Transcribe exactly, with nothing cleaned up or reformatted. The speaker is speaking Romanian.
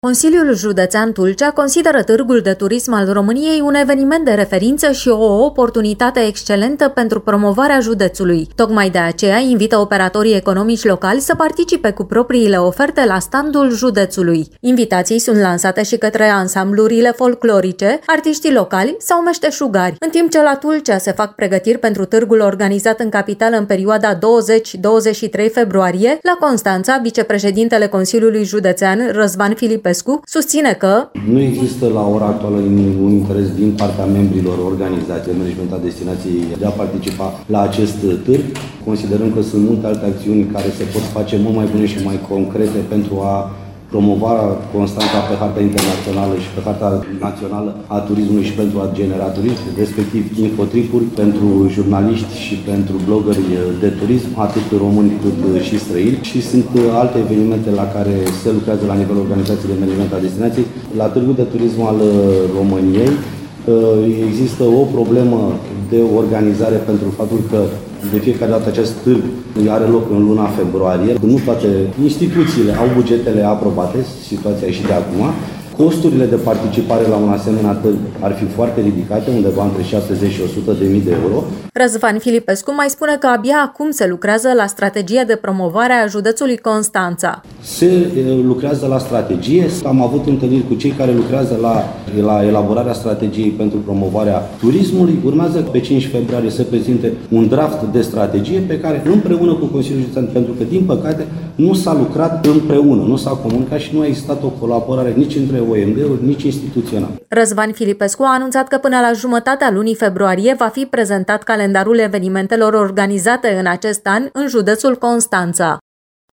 Consiliul Județean Tulcea consideră Târgul de Turism al României un eveniment de referință și o oportunitate excelentă pentru promovarea județului. Tocmai de aceea invită operatorii economici locali să participe cu propriile oferte la standul județului. Invitații sunt lansate și către ansamblurile folclorice, artiștii locali sau meșteșugari, în timp ce la Tulcea se fac pregătiri pentru târgul organizat în capitală în perioada douăzeci - douăzeci și trei februarie. La Constanța, vicepreședintele Consiliului Județean, Răzvan Filipescu, susține că nu există la ora actuală un interes din partea membrilor organizației Management a Destinației de a participa la acest târg. Considerăm că sunt multe alte acțiuni care se pot face mult mai bune și mai concrete pentru a promova Constanța pe harta internațională și pe harta națională a turismului și pentru a genera turism, respectiv infotripuri pentru jurnaliști și pentru blogări de turism, atât români cât și străini. Și sunt alte evenimente la care se lucrează la nivelul organizației de management a destinației. La Târgul de Turism al României există o problemă de organizare pentru faptul că de fiecare dată acest târg are loc în luna februarie. Nu toate instituțiile au bugetele aprobate, situația e și de acum. Costurile de participare la un asemenea târg ar fi foarte ridicate, undeva între șaptezeci și o sută de mii de euro. Răzvan Filipescu mai spune că abia acum se lucrează la strategia de promovare a județului Constanța. Se lucrează la strategie. Am avut întâlniri cu cei care lucrează la, la elaborarea strategiei pentru promovarea turismului. Urmează pe cinci februarie să prezinte un draft de strategie pe care împreună cu Consiliul Județean, pentru că din păcate nu s-a lucrat împreună, nu s-a comunicat și nu a existat o colaborare nici între O M D-uri, nici instituțional. Răzvan Filipescu a anunțat că până la jumătatea lunii februarie va fi prezentat calendarul evenimentelor organizate în acest an în județul Constanța.